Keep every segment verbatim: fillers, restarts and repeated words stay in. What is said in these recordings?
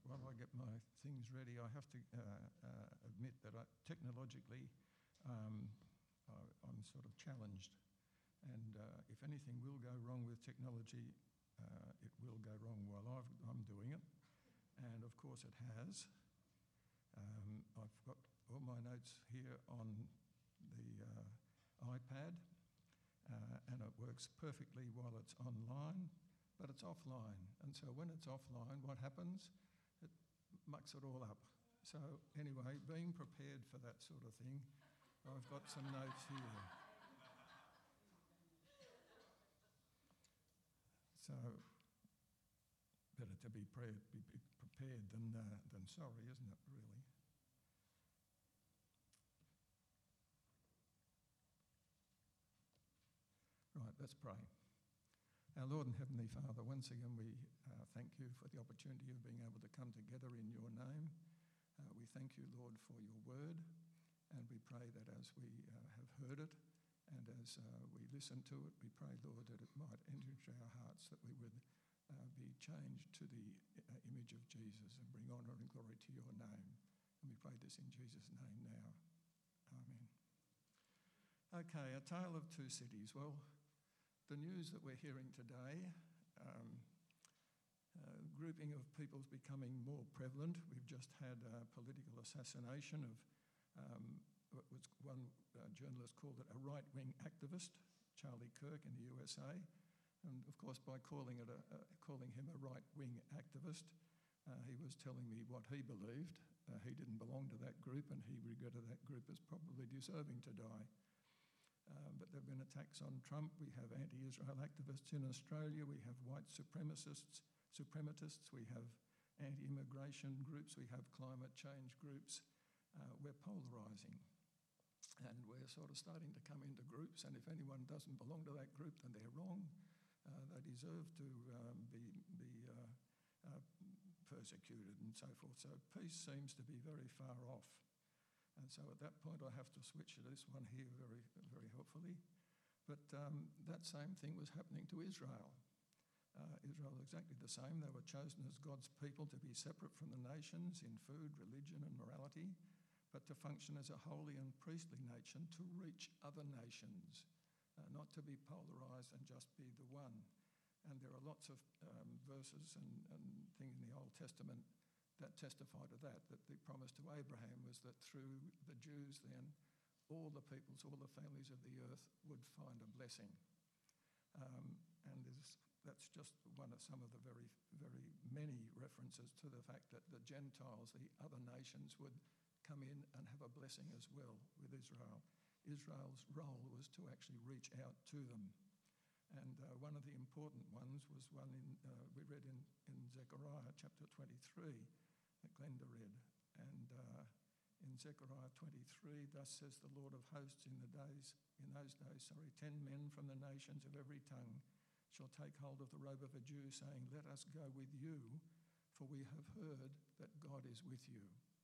while I get my things ready, I have to uh, uh, admit that I, technologically um, I, I'm sort of challenged. And uh, if anything will go wrong with technology, uh, it will go wrong while I've, I'm doing it. And of course it has. Um, I've got all my notes here on the uh, iPad, uh, and it works perfectly while it's online, but it's offline. And so when it's offline, what happens? It mucks it all up. So anyway, being prepared for that sort of thing, I've got some notes here. So better to be, pre- be prepared than, uh, than sorry, isn't it, really? Right, let's pray. Our Lord and Heavenly Father, once again we uh, thank you for the opportunity of being able to come together in your name. Uh, we thank you, Lord, for your word, and we pray that as we uh, have heard it and as uh, we listen to it, we pray, Lord, that it might enter into our hearts, that we would uh, be changed to the uh, image of Jesus and bring honour and glory to your name. And we pray this in Jesus' name now. Amen. Okay, a tale of two cities. Well, the news that we're hearing today, um, uh, grouping of people's becoming more prevalent. We've just had a political assassination of um, what was one uh, journalist called it a right-wing activist, Charlie Kirk in the U S A. And of course, by calling it a, uh, calling him a right-wing activist, uh, he was telling me what he believed. Uh, he didn't belong to that group, and he regretted that group as probably deserving to die. Uh, but there have been attacks on Trump. We have anti-Israel activists in Australia. We have white supremacists, suprematists. We have anti-immigration groups. We have climate change groups. Uh, we're polarising. And we're sort of starting to come into groups, and if anyone doesn't belong to that group, then they're wrong. Uh, they deserve to um, be, be uh, uh, persecuted and so forth. So peace seems to be very far off. And so at that point, I have to switch to this one here very, very helpfully. But um, that same thing was happening to Israel. Uh, Israel was exactly the same. They were chosen as God's people to be separate from the nations in food, religion and morality, but to function as a holy and priestly nation to reach other nations, uh, not to be polarised and just be the one. And there are lots of um, verses and, and things in the Old Testament that testify to that, that the promise to Abraham was that through the Jews then, all the peoples, all the families of the earth would find a blessing. Um, and that's just one of some of the very, very many references to the fact that the Gentiles, the other nations, would come in and have a blessing as well with Israel. Israel's role was to actually reach out to them. And uh, one of the important ones was one in, uh, we read in, in Zechariah chapter twenty-three that Glenda read. And uh, in Zechariah twenty-three, thus says the Lord of hosts, in the days, in those days, sorry, ten men from the nations of every tongue shall take hold of the robe of a Jew, saying, let us go with you, for we have heard that God is with you.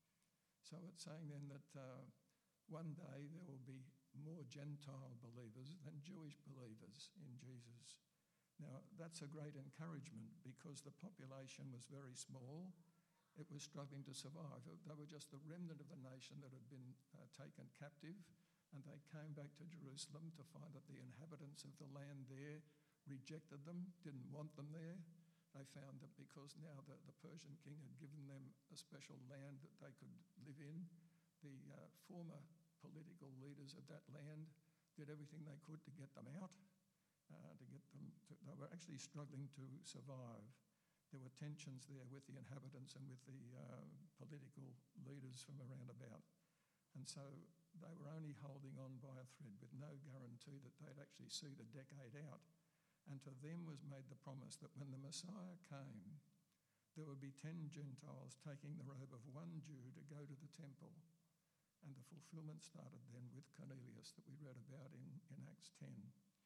So it's saying then that uh, one day there will be more Gentile believers than Jewish believers in Jesus. Now, that's a great encouragement because the population was very small. It was struggling to survive. They were just the remnant of the nation that had been uh, taken captive, and they came back to Jerusalem to find that the inhabitants of the land there rejected them, didn't want them there. They found that because now the, the Persian king had given them a special land that they could live in, the uh, former political leaders of that land did everything they could to get them out, uh, to get them to, they were actually struggling to survive. There were tensions there with the inhabitants and with the uh, political leaders from around about. And so they were only holding on by a thread with no guarantee that they'd actually see the decade out. And to them was made the promise that when the Messiah came, there would be ten Gentiles taking the robe of one Jew to go to the temple. And the fulfillment started then with Cornelius that we read about in, in Acts ten.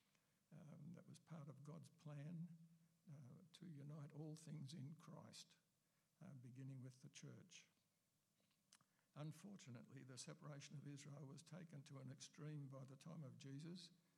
Um, that was part of God's plan uh, to unite all things in Christ, uh, beginning with the church. Unfortunately, the separation of Israel was taken to an extreme by the time of Jesus.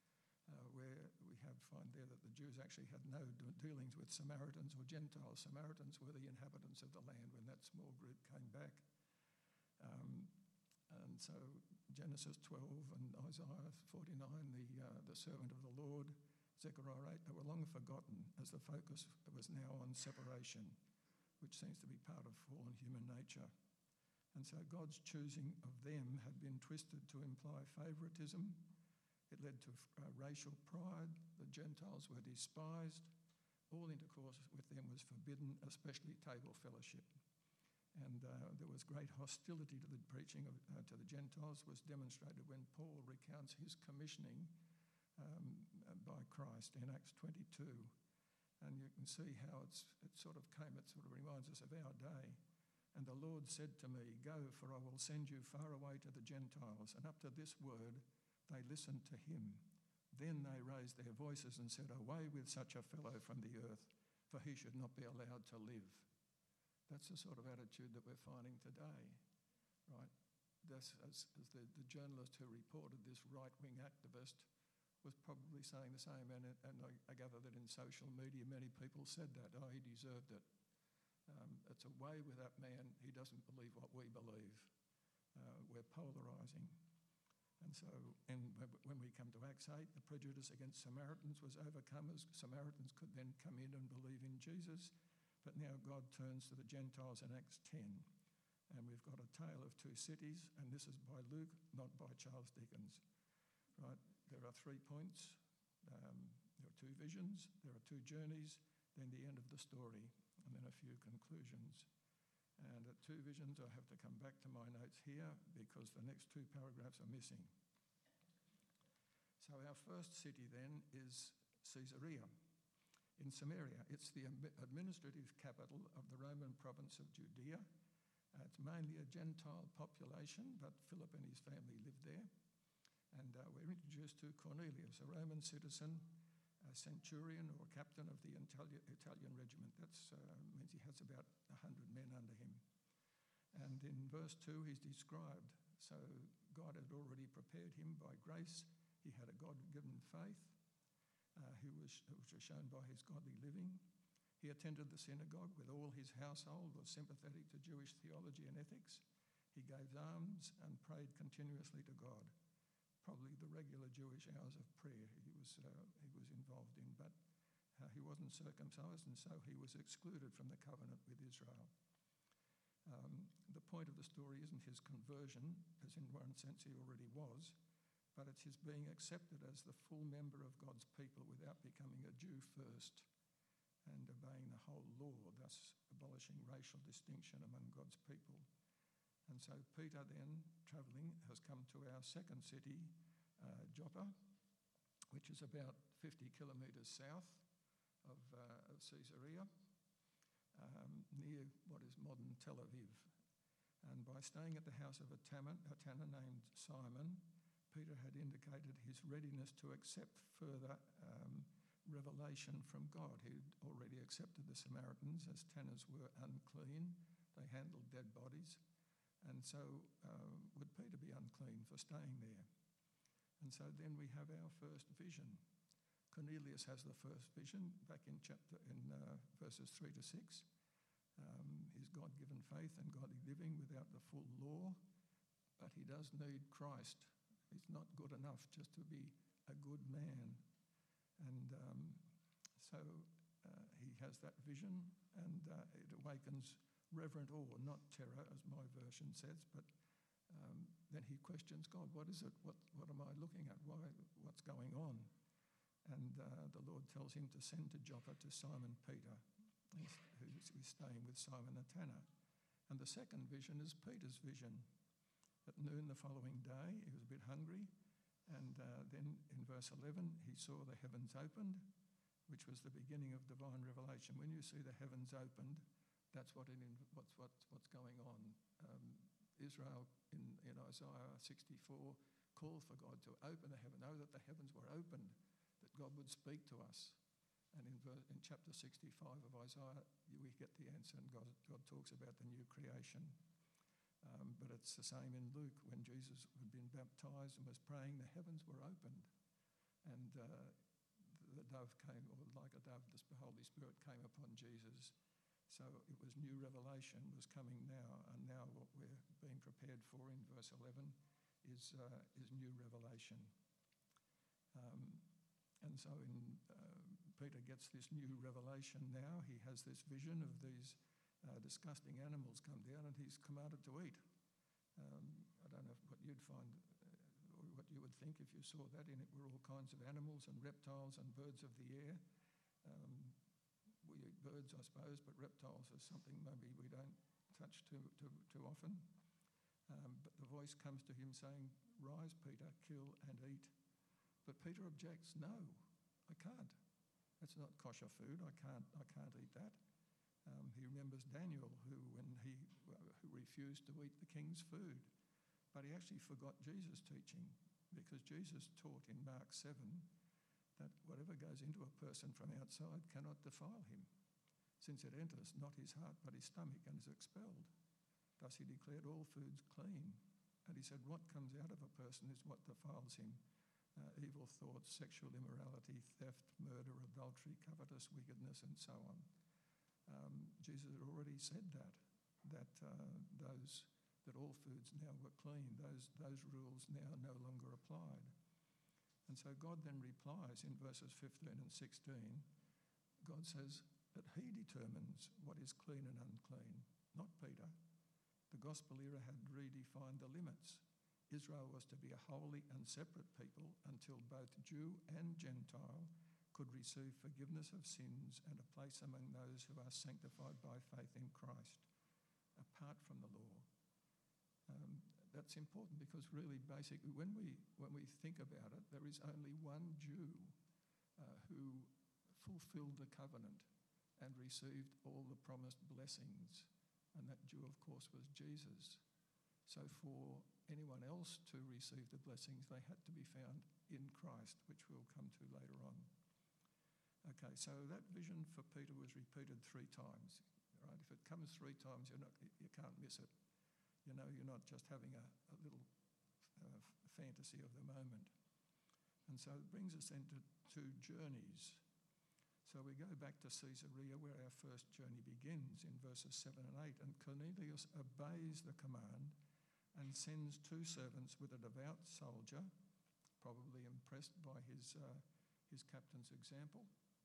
uh, where we have find there that the Jews actually had no de- dealings with Samaritans or Gentiles. Samaritans were the inhabitants of the land when that small group came back. Um, and so Genesis twelve and Isaiah forty-nine, the, uh, the servant of the Lord, Zechariah eight, they were long forgotten as the focus was now on separation, which seems to be part of fallen human nature. And so God's choosing of them had been twisted to imply favouritism. It led to uh, racial pride. The Gentiles were despised. All intercourse with them was forbidden, especially table fellowship. And uh, there was great hostility to the preaching of, uh, to the Gentiles, was demonstrated when Paul recounts his commissioning um, by Christ in Acts twenty-two. And you can see how it's, it sort of came, it sort of reminds us of our day. And the Lord said to me, "Go, for I will send you far away to the Gentiles." And up to this word, they listened to him. Then they raised their voices and said, "Away with such a fellow from the earth, for he should not be allowed to live." That's the sort of attitude that we're finding today, right? This, as, as the, the journalist who reported this right-wing activist was probably saying the same, and, and I, I gather that in social media many people said that, oh, he deserved it. Um, it's away with that man, he doesn't believe what we believe. Uh, we're polarising. And so and when we come to Acts eight, the prejudice against Samaritans was overcome as Samaritans could then come in and believe in Jesus. But now God turns to the Gentiles in Acts ten. And we've got a tale of two cities, and this is by Luke, not by Charles Dickens. Right? There are three points. Um, there are two visions, there are two journeys, then the end of the story, and then a few conclusions. And at two visions, I have to come back to my notes here because the next two paragraphs are missing. So our first city then is Caesarea in Samaria. It's the administrative capital of the Roman province of Judea. Uh, it's mainly a Gentile population, but Philip and his family lived there. And uh, we're introduced to Cornelius, a Roman citizen, a centurion or captain of the Italian, Italian regiment. That uh, means he has about one hundred men under him. And in verse two, he's described. So God had already prepared him by grace. He had a God-given faith, uh, who was, which was shown by his godly living. He attended the synagogue with all his household, was sympathetic to Jewish theology and ethics. He gave alms and prayed continuously to God. Probably the regular Jewish hours of prayer he was, uh, he was involved in, but uh, he wasn't circumcised, and so he was excluded from the covenant with Israel. Um, the point of the story isn't his conversion, as in one sense he already was, but it's his being accepted as the full member of God's people without becoming a Jew first and obeying the whole law, thus abolishing racial distinction among God's people. And so Peter then, travelling, has come to our second city, uh, Joppa, which is about fifty kilometres south of, uh, of Caesarea, um, near what is modern Tel Aviv. And by staying at the house of a tanner, a tanner named Simon, Peter had indicated his readiness to accept further um, revelation from God. He'd already accepted the Samaritans as tanners were unclean. They handled dead bodies. And so uh, would Peter be unclean for staying there? And so then we have our first vision. Cornelius has the first vision back in chapter in uh, verses three to six. Um, his God-given faith and godly living without the full law, but he does need Christ. It's not good enough just to be a good man. And um, so uh, he has that vision, and uh, it awakens reverent awe, not terror, as my version says, but um, then he questions God. What is it? What, what am I looking at? Why? What's going on? And uh, the Lord tells him to send to Joppa to Simon Peter, who's staying with Simon the tanner. And the second vision is Peter's vision. At noon the following day, he was a bit hungry, and uh, then in verse eleven, he saw the heavens opened, which was the beginning of divine revelation. When you see the heavens opened, that's what it, what's, what's, what's going on. Um, Israel in, in Isaiah sixty-four called for God to open the heaven. Know that the heavens were opened, that God would speak to us. And in, ver- in chapter sixty-five of Isaiah, we get the answer, and God, God talks about the new creation. Um, but it's the same in Luke. When Jesus had been baptized and was praying, the heavens were opened. And uh, the dove came, or like a dove, the Holy Spirit came upon Jesus. So it was new revelation was coming now, and now what we're being prepared for in verse eleven is uh, is new revelation. Um, and so in, uh, Peter gets this new revelation now. He has this vision of these uh, disgusting animals come down, and he's commanded to eat. Um, I don't know what you'd find, uh, or what you would think if you saw that. In it were all kinds of animals and reptiles and birds of the air. Um, We eat birds, I suppose, but reptiles is something maybe we don't touch too too, too often. Um, but the voice comes to him saying, "Rise, Peter, kill and eat." But Peter objects, "No, I can't. That's not kosher food. I can't. I can't eat that." Um, he remembers Daniel, who when he who refused to eat the king's food, but he actually forgot Jesus' teaching, because Jesus taught in Mark seven. That whatever goes into a person from outside cannot defile him, since it enters not his heart but his stomach and is expelled. Thus he declared all foods clean. And he said, what comes out of a person is what defiles him. Uh, evil thoughts, sexual immorality, theft, murder, adultery, covetous, wickedness, and so on. Um, Jesus had already said that, that uh, those that all foods now were clean. Those, those rules now no longer applied. And so God then replies in verses fifteen and sixteen. God says that he determines what is clean and unclean, not Peter. The gospel era had redefined the limits. Israel was to be a holy and separate people until both Jew and Gentile could receive forgiveness of sins and a place among those who are sanctified by faith in Christ, apart from the law. Um, That's important because really, basically, when we when we think about it, there is only one Jew uh, who fulfilled the covenant and received all the promised blessings, and that Jew, of course, was Jesus. So for anyone else to receive the blessings, they had to be found in Christ, which we'll come to later on. Okay, so that vision for Peter was repeated three times. Right? If it comes three times, you're not, you can't miss it. You know, you're not just having a, a little uh, fantasy of the moment. And so it brings us into two journeys. So we go back to Caesarea, where our first journey begins in verses seven and eight. And Cornelius obeys the command and sends two servants with a devout soldier, probably impressed by his, uh, his captain's example.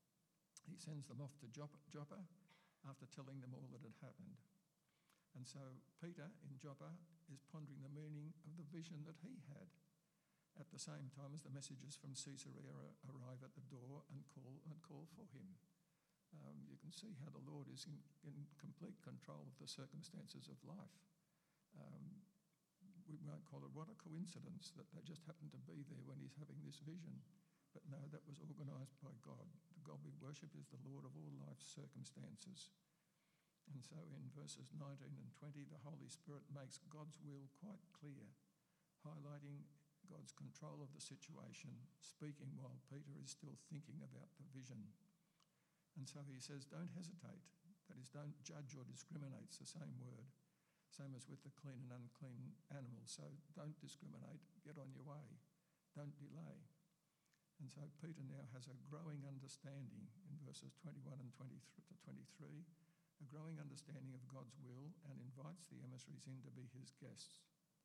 He sends them off to Joppa after telling them all that had happened. And so Peter in Joppa is pondering the meaning of the vision that he had at the same time as the messengers from Caesarea arrive at the door and call and call for him. Um, you can see how the Lord is in, in complete control of the circumstances of life. Um, we might call it what a coincidence that they just happen to be there when he's having this vision. But no, that was organised by God. The God we worship is the Lord of all life's circumstances. And so in verses nineteen and twenty, the Holy Spirit makes God's will quite clear, highlighting God's control of the situation, speaking while Peter is still thinking about the vision. And so he says, don't hesitate. That is, don't judge or discriminate. It's the same word. Same as with the clean and unclean animals. So don't discriminate. Get on your way. Don't delay. And so Peter now has a growing understanding in verses twenty-one and twenty-three to twenty-three, a growing understanding of God's will, and invites the emissaries in to be his guests.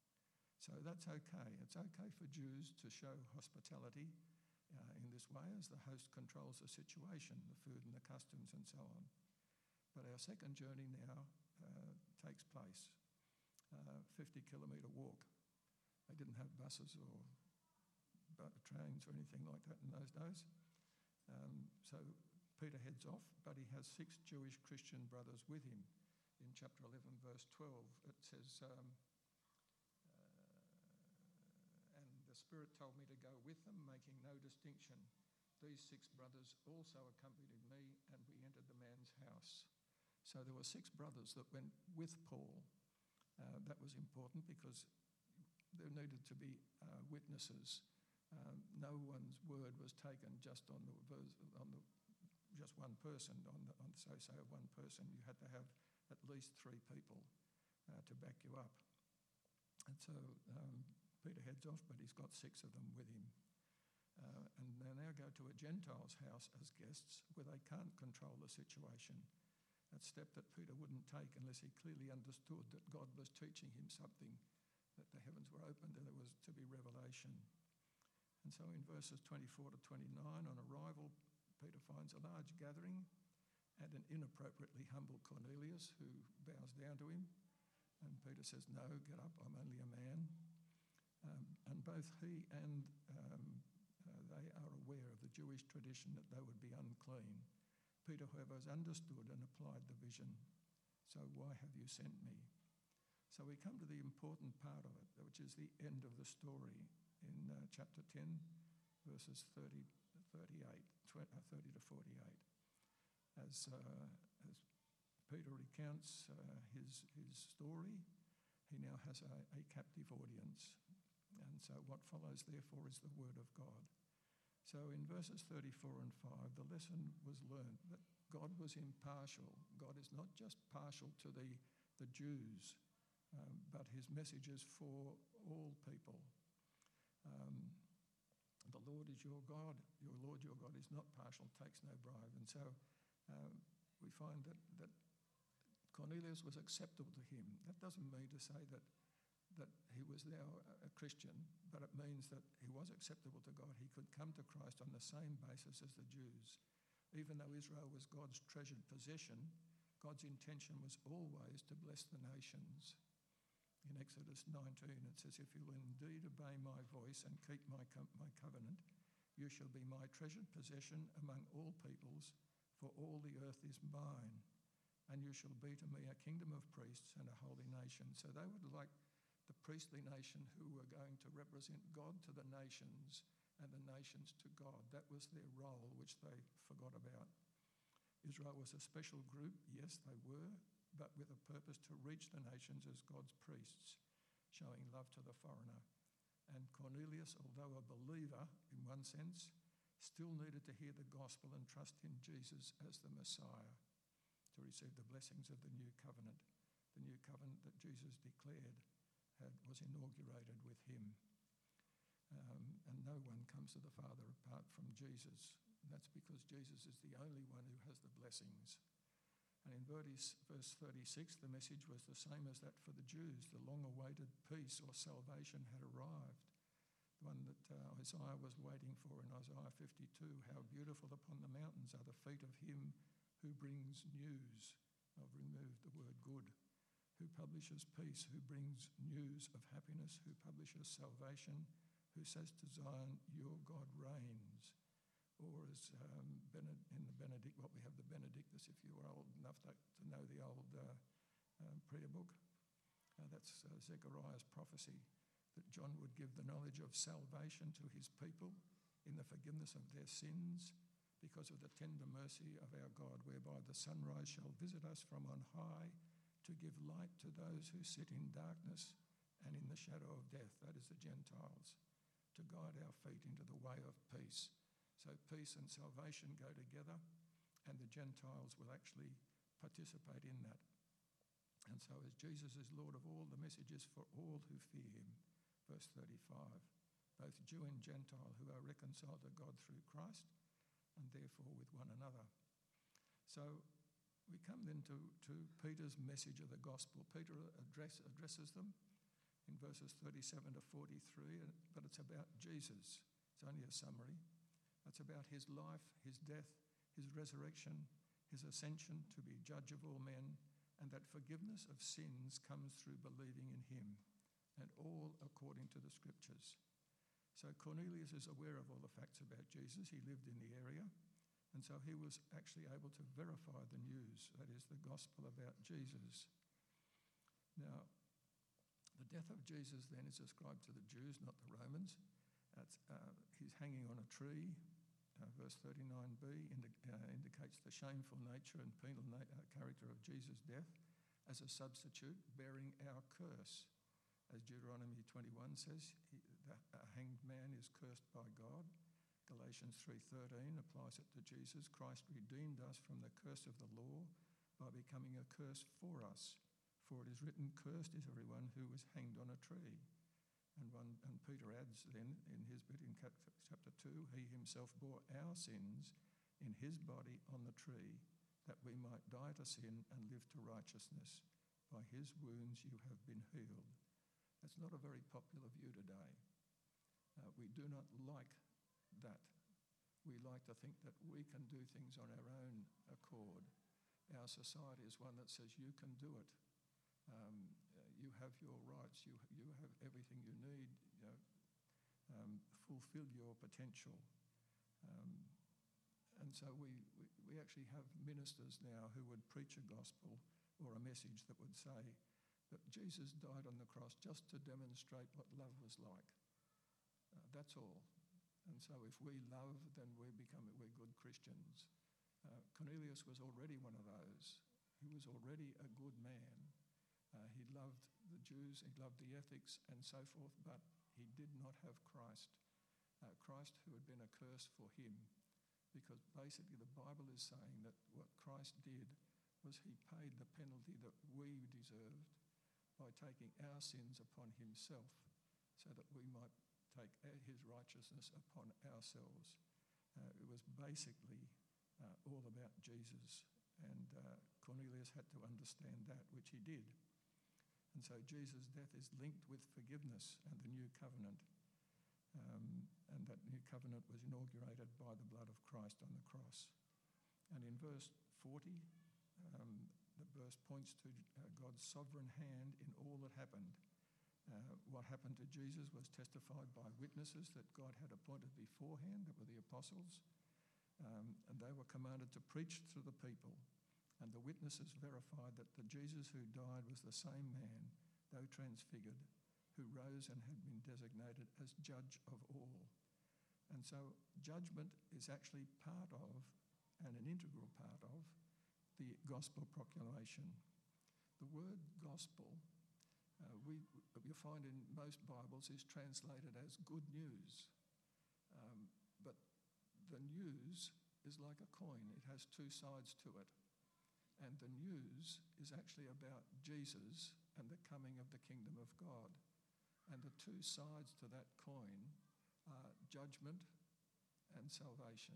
So that's okay. It's okay for Jews to show hospitality uh, in this way as the host controls the situation, the food and the customs and so on. But our second journey now uh, takes place, uh, fifty kilometre walk. They didn't have buses or trains or anything like that in those days. Um, so Peter heads off, but he has six Jewish Christian brothers with him. In chapter eleven, verse twelve, it says, um, uh, and the Spirit told me to go with them, making no distinction. These six brothers also accompanied me, and we entered the man's house. So there were six brothers that went with Paul. Uh, that was important because there needed to be uh, witnesses. Um, no one's word was taken just on the on the just one person on the on so say one person. You had to have at least three people uh, to back you up. And so um, Peter heads off, but he's got six of them with him. Uh, and they now go to a Gentile's house as guests where they can't control the situation. That step that Peter wouldn't take unless he clearly understood that God was teaching him something, that the heavens were opened and there was to be revelation. And so in verses twenty-four to twenty-nine, on arrival, Peter finds a large gathering and an inappropriately humble Cornelius who bows down to him. And Peter says, "No, get up, I'm only a man." Um, and both he and um, uh, they are aware of the Jewish tradition that they would be unclean. Peter, however, has understood and applied the vision. "So why have you sent me?" So we come to the important part of it, which is the end of the story in uh, chapter ten, verses thirty, thirty-eight, uh, thirty to forty-eight. As, uh, as Peter recounts uh, his, his story, he now has a, a captive audience. And so what follows, therefore, is the word of God. So in verses thirty-four and five, the lesson was learned that God was impartial. God is not just partial to the, the Jews, um, but his message is for all people. Um, the Lord is your God. Your Lord, your God, is not partial, takes no bribe. And so um, we find that, that Cornelius was acceptable to him. That doesn't mean to say that that he was now a Christian, but it means that he was acceptable to God. He could come to Christ on the same basis as the Jews. Even though Israel was God's treasured possession, God's intention was always to bless the nations. In Exodus nineteen, it says, "If you will indeed obey my voice and keep my, co- my covenant, you shall be my treasured possession among all peoples, for all the earth is mine. And you shall be to me a kingdom of priests and a holy nation." So they were like the priestly nation who were going to represent God to the nations and the nations to God. That was their role, which they forgot about. Israel was a special group, yes, they were, but with a purpose to reach the nations as God's priests, showing love to the foreigner. And Cornelius, although a believer in one sense, still needed to hear the gospel and trust in Jesus as the Messiah to receive the blessings of the new covenant, the new covenant that Jesus declared had, was inaugurated with him. Um, and no one comes to the Father apart from Jesus. And that's because Jesus is the only one who has the blessings. And in verse thirty-six, the message was the same as that for the Jews. The long-awaited peace or salvation had arrived, the one that uh, Isaiah was waiting for in Isaiah fifty-two. "How beautiful upon the mountains are the feet of him who brings news." I've removed the word good. "Who publishes peace, who brings news of happiness, who publishes salvation, who says to Zion, your God reigns." Or as um, Bened- in the Benedict, what we have the Benedictus, if you were old enough to, to know the old uh, um, prayer book, uh, that's uh, Zechariah's prophecy, that John would give the knowledge of salvation to his people in the forgiveness of their sins, because of the tender mercy of our God, whereby the sunrise shall visit us from on high, to give light to those who sit in darkness and in the shadow of death, that is the Gentiles, to guide our feet into the way of peace. So peace and salvation go together, and the Gentiles will actually participate in that. And so as Jesus is Lord of all, the message is for all who fear him. Verse thirty-five, both Jew and Gentile who are reconciled to God through Christ, and therefore with one another. So we come then to, to Peter's message of the gospel. Peter address, addresses them in verses thirty-seven to forty-three, but it's about Jesus. It's only a summary. It's about his life, his death, his resurrection, his ascension to be judge of all men, and that forgiveness of sins comes through believing in him, and all according to the scriptures. So Cornelius is aware of all the facts about Jesus. He lived in the area, and so he was actually able to verify the news, that is, the gospel about Jesus. Now, the death of Jesus then is ascribed to the Jews, not the Romans. That's, uh, he's hanging on a tree. Uh, verse thirty-nine b indi- uh, indicates the shameful nature and penal na- uh, character of Jesus' death as a substitute, bearing our curse. As Deuteronomy twenty-one says, he, the a hanged man is cursed by God. Galatians three thirteen applies it to Jesus. Christ redeemed us from the curse of the law by becoming a curse for us. For it is written, cursed is everyone who was hanged on a tree. And, one, and Peter adds then in his bit in chapter two, he himself bore our sins in his body on the tree, that we might die to sin and live to righteousness. By his wounds you have been healed. That's not a very popular view today. Uh, we do not like that. We like to think that we can do things on our own accord. Our society is one that says you can do it. Um, you have your rights. You you have everything you need. You know, um, fulfill your potential. Um, and so we, we, we actually have ministers now who would preach a gospel or a message that would say that Jesus died on the cross just to demonstrate what love was like. Uh, that's all. And so if we love, then we become we're good Christians. Uh, Cornelius was already one of those. He was already a good man. Uh, he loved the Jews, he loved the ethics and so forth, but he did not have Christ. Uh, Christ who had been a curse for him, because basically the Bible is saying that what Christ did was he paid the penalty that we deserved by taking our sins upon himself so that we might take his righteousness upon ourselves. Uh, it was basically uh, all about Jesus, and uh, Cornelius had to understand that, which he did. And so Jesus' death is linked with forgiveness and the new covenant. Um, and that new covenant was inaugurated by the blood of Christ on the cross. And in verse forty, um, the verse points to uh, God's sovereign hand in all that happened. Uh, what happened to Jesus was testified by witnesses that God had appointed beforehand, that were the apostles, um, and they were commanded to preach to the people. And the witnesses verified that the Jesus who died was the same man, though transfigured, who rose and had been designated as judge of all. And so judgment is actually part of, and an integral part of, the gospel proclamation. The word gospel, uh, we you find in most Bibles, is translated as good news. Um, but the news is like a coin. It has two sides to it. And the news is actually about Jesus and the coming of the kingdom of God. And the two sides to that coin are judgment and salvation.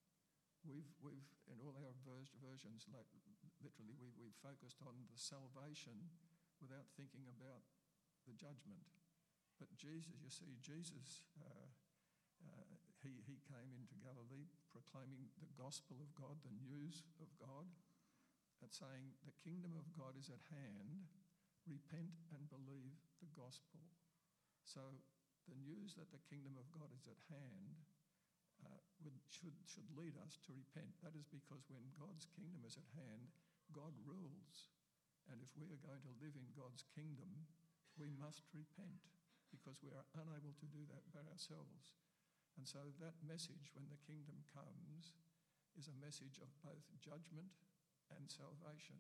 We've, we've in all our vers- versions, like literally, we, we've focused on the salvation without thinking about the judgment. But Jesus, you see, Jesus, uh, uh, he, he came into Galilee proclaiming the gospel of God, the news of God, and saying the kingdom of God is at hand, repent and believe the gospel. So the news that the kingdom of God is at hand uh, would, should, should lead us to repent. That is because when God's kingdom is at hand, God rules. And if we are going to live in God's kingdom, we must repent, because we are unable to do that by ourselves. And so that message, when the kingdom comes, is a message of both judgment and salvation.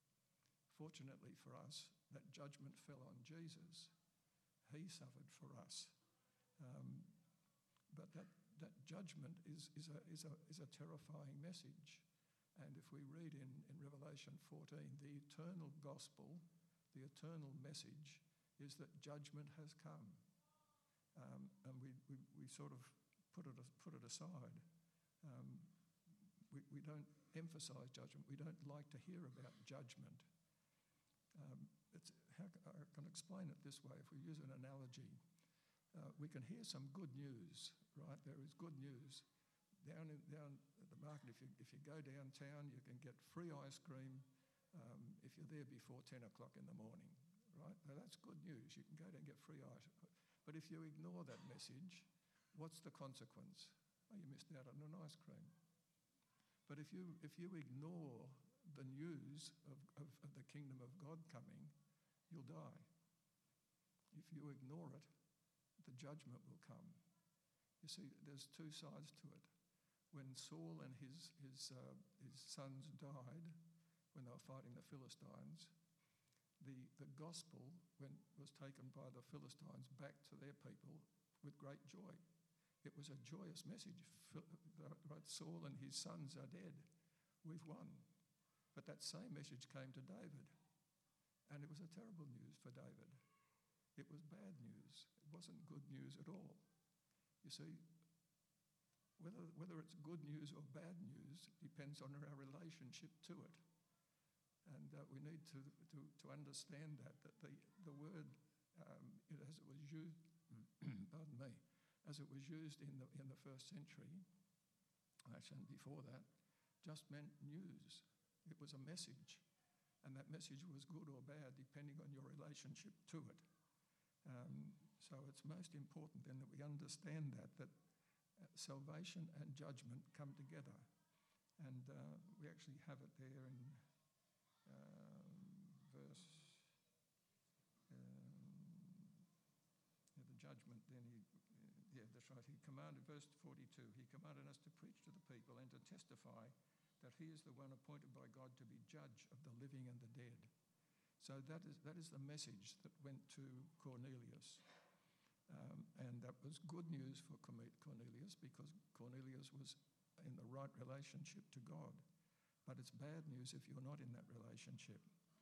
Fortunately for us, that judgment fell on Jesus. He suffered for us. Um, but that, that judgment is, is, a, is, a, is a terrifying message. And if we read in, in Revelation fourteen, the eternal gospel, the eternal message is that judgment has come. Um, and we, we, we sort of put it, put it aside. Um, we, we don't emphasize judgment. We don't like to hear about judgment. Um, it's, how, I can explain it this way. If we use an analogy, uh, we can hear some good news, right? There is good news. Down, in, down at the market, if you, if you go downtown, you can get free ice cream um, if you're there before ten o'clock in the morning, right? Now that's good news. You can go down and get free ice. But if you ignore that message, what's the consequence? Oh, you missed out on an ice cream. But if you if you ignore the news of, of, of the kingdom of God coming, you'll die. If you ignore it, the judgment will come. You see, there's two sides to it. When Saul and his his uh, his sons died, when they were fighting the Philistines, the, the gospel when, was taken by the Philistines back to their people with great joy. It was a joyous message. Saul and his sons are dead. We've won. But that same message came to David. And it was a terrible news for David. it was bad news. It wasn't good news at all. You see, whether, whether it's good news or bad news depends on our relationship to it. And uh, we need to, to, to understand that, that the, the word, um, it, as it was used, pardon me, as it was used in the, in the first century, actually before that, just meant news. It was a message. And that message was good or bad depending on your relationship to it. Um, so it's most important then that we understand that, that uh, salvation and judgment come together. And uh, we actually have it there in um, verse, um, yeah, the judgment then, he, yeah, that's right, he commanded, verse forty-two, he commanded us to preach to the people and to testify that he is the one appointed by God to be judge of the living and the dead. So that is that is the message that went to Cornelius. Um, and that was good news for Cornelius because Cornelius was in the right relationship to God. But it's bad news if you're not in that relationship.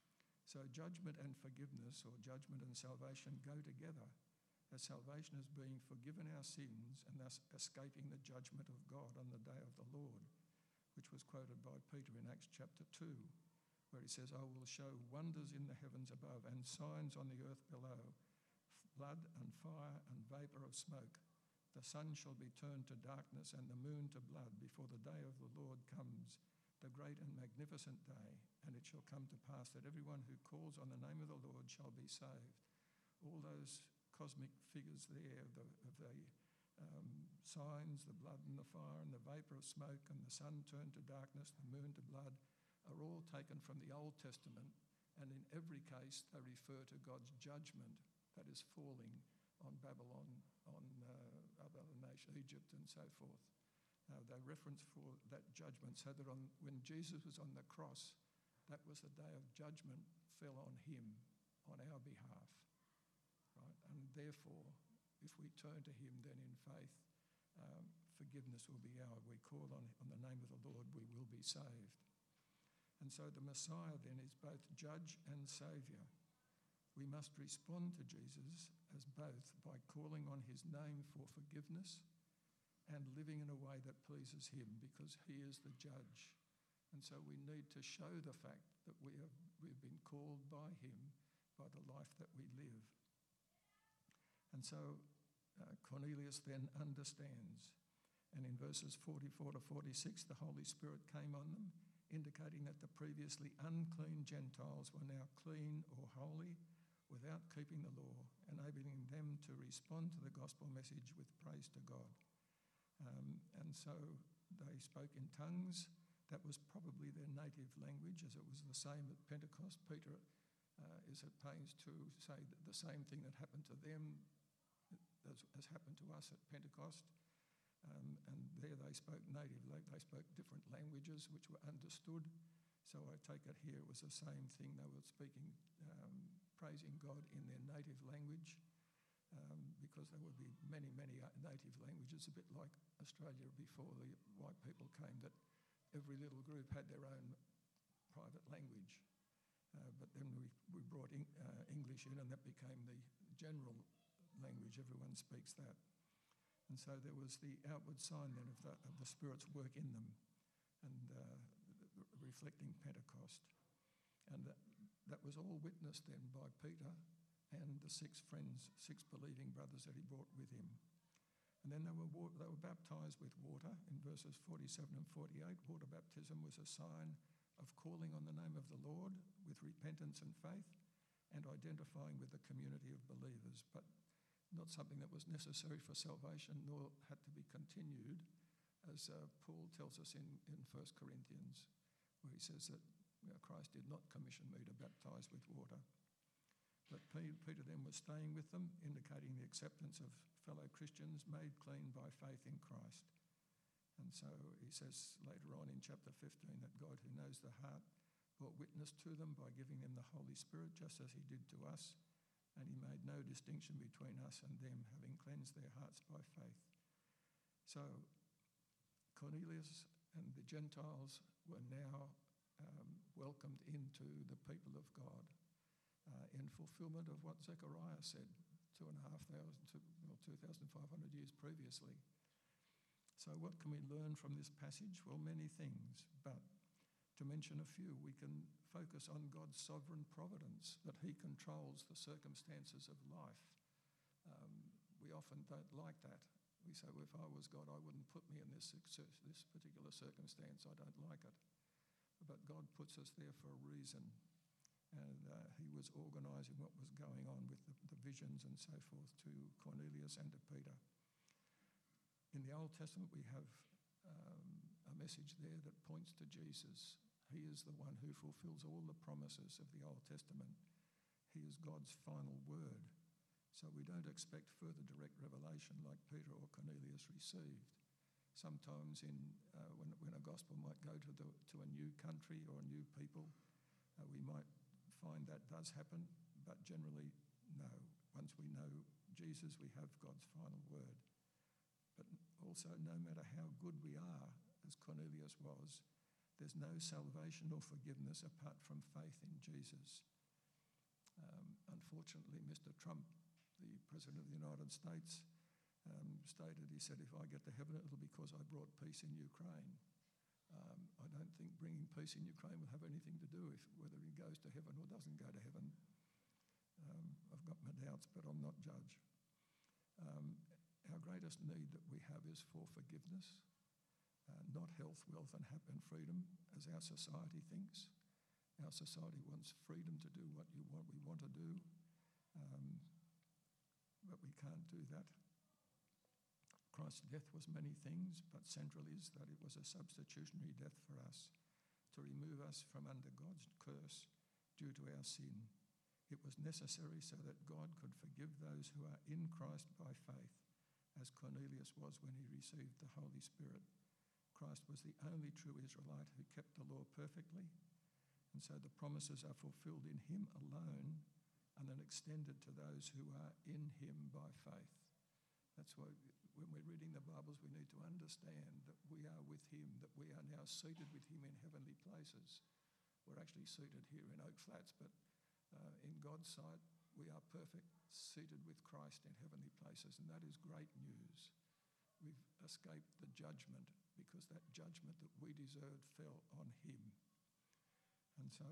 So judgment and forgiveness, or judgment and salvation, go together, as salvation is being forgiven our sins and thus escaping the judgment of God on the day of the Lord, which was quoted by Peter in Acts chapter two, where he says, I will show wonders in the heavens above and signs on the earth below, blood and fire and vapour of smoke. The sun shall be turned to darkness and the moon to blood before the day of the Lord comes, the great and magnificent day. And it shall come to pass that everyone who calls on the name of the Lord shall be saved. All those cosmic figures there of the, of the um, signs, the blood and the fire and the vapour of smoke and the sun turned to darkness, the moon to blood, are all taken from the Old Testament. And in every case, they refer to God's judgment that is falling on Babylon, on uh, other nations, Egypt and so forth. Uh, they reference for that judgment so that on, when Jesus was on the cross, that was the day of judgment fell on him on our behalf. Right? And therefore, if we turn to him then in faith, um, forgiveness will be ours. We call on, on the name of the Lord, we will be saved. And so the Messiah then is both judge and saviour. We must respond to Jesus as both by calling on his name for forgiveness and living in a way that pleases him, because he is the judge. And so we need to show the fact that we have, we've been called by him by the life that we live. And so uh, Cornelius then understands. And in verses forty-four to forty-six, the Holy Spirit came on them, indicating that the previously unclean Gentiles were now clean or holy without keeping the law, enabling them to respond to the gospel message with praise to God. Um, and so they spoke in tongues. That was probably their native language, as it was the same at Pentecost. Peter uh, is at pains to say that the same thing that happened to them as, as happened to us at Pentecost. Um, and there they spoke native, they spoke different languages which were understood. So I take it here it was the same thing. They were speaking, um, praising God in their native language, um, because there would be many, many native languages, a bit like Australia before the white people came, that every little group had their own private language. Uh, but then we, we brought in, uh, English in, and that became the general language. Everyone speaks that. And so there was the outward sign then of the, of the Spirit's work in them, and uh, reflecting Pentecost. And that, that was all witnessed then by Peter and the six friends, six believing brothers that he brought with him. And then they were, they were baptized with water in verses forty-seven and forty-eight. Water baptism was a sign of calling on the name of the Lord with repentance and faith and identifying with the community of believers, but not something that was necessary for salvation, nor had to be continued, as uh, Paul tells us in, in First Corinthians, where he says that you know, Christ did not commission me to baptize with water. But Peter then was staying with them, indicating the acceptance of fellow Christians made clean by faith in Christ. And so he says later on in chapter fifteen that God, who knows the heart, bore witness to them by giving them the Holy Spirit, just as he did to us. And he made no distinction between us and them, having cleansed their hearts by faith. So Cornelius and the Gentiles were now um, welcomed into the people of God. uh, in fulfillment of what Zechariah said two and a half thousand, two, well, two thousand five hundred years previously. So what can we learn from this passage? Well, many things, but to mention a few, we can focus on God's sovereign providence, that he controls the circumstances of life. Um, we often don't like that. We say, well, if I was God, I wouldn't put me in this, this particular circumstance. I don't like it. But God puts us there for a reason. And uh, he was organising what was going on with the, the visions and so forth to Cornelius and to Peter. In the Old Testament, we have um, a message there that points to Jesus. He is the one who fulfills all the promises of the Old Testament. He is God's final word. So we don't expect further direct revelation like Peter or Cornelius received. Sometimes in uh, when, when a gospel might go to, the, to a new country or a new people, uh, we might find that does happen, but generally, no. Once we know Jesus, we have God's final word. But also, no matter how good we are, as Cornelius was, there's no salvation or forgiveness apart from faith in Jesus. Um, unfortunately, Mister Trump, the President of the United States, um, stated, he said, if I get to heaven, it'll be because I brought peace in Ukraine. Um, I don't think bringing peace in Ukraine will have anything to do with whether he goes to heaven or doesn't go to heaven. Um, I've got my doubts, but I'm not judge. Um, our greatest need that we have is for forgiveness, uh, not health, wealth and happiness and freedom as our society thinks. Our society wants freedom to do what you want, we want to do, um, but we can't do that. Christ's death was many things, but central is that it was a substitutionary death for us, to remove us from under God's curse due to our sin. It was necessary so that God could forgive those who are in Christ by faith, as Cornelius was when he received the Holy Spirit. Christ was the only true Israelite who kept the law perfectly, and so the promises are fulfilled in him alone and then extended to those who are in him by faith. That's why when we're reading the Bibles, we need to understand that we are with him, that we are now seated with him in heavenly places. We're actually seated here in Oak Flats, but uh, in God's sight, we are perfect, seated with Christ in heavenly places, and that is great news. We've escaped the judgment because that judgment that we deserved fell on him. And so,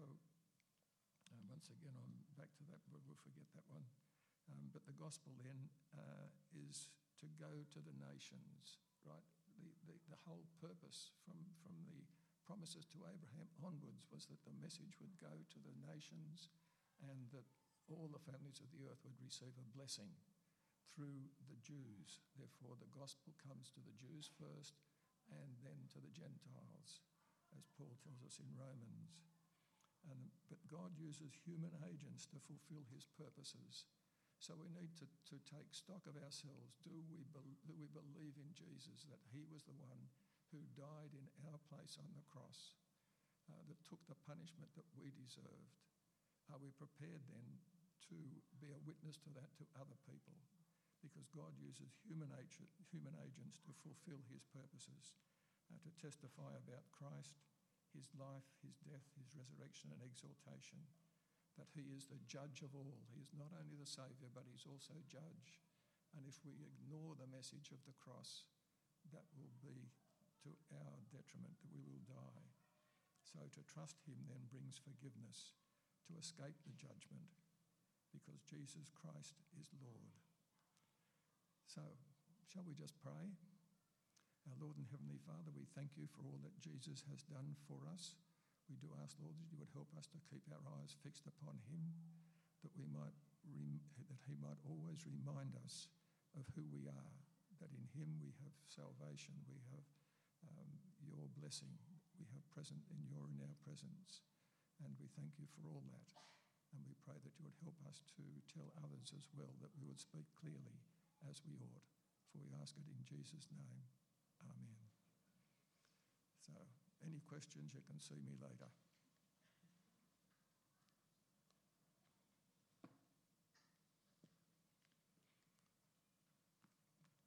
uh, once again, I'm back to that, we'll forget that one. Um, but the gospel then uh, is to go to the nations, right? The, the, the whole purpose from, from the promises to Abraham onwards was that the message would go to the nations and that all the families of the earth would receive a blessing through the Jews. Therefore, the gospel comes to the Jews first and then to the Gentiles, as Paul tells us in Romans. And, but God uses human agents to fulfill his purposes. So we need to, to take stock of ourselves. Do we, be, do we believe in Jesus, that he was the one who died in our place on the cross, uh, that took the punishment that we deserved? Are we prepared then to be a witness to that to other people? Because God uses human, agent, human agents to fulfill his purposes, uh, to testify about Christ, his life, his death, his resurrection and exaltation, that he is the judge of all. He is not only the Saviour, but he's also judge. And if we ignore the message of the cross, that will be to our detriment, that we will die. So to trust him then brings forgiveness, to escape the judgment, because Jesus Christ is Lord. So, shall we just pray? Our Lord and Heavenly Father, we thank you for all that Jesus has done for us. We do ask, Lord, that you would help us to keep our eyes fixed upon him, that we might rem- that he might always remind us of who we are, that in him we have salvation, we have um, your blessing, we have present in your in our presence, and we thank you for all that. And we pray that you would help us to tell others as well, that we would speak clearly as we ought. For we ask it in Jesus' name. Amen. So, any questions, you can see me later.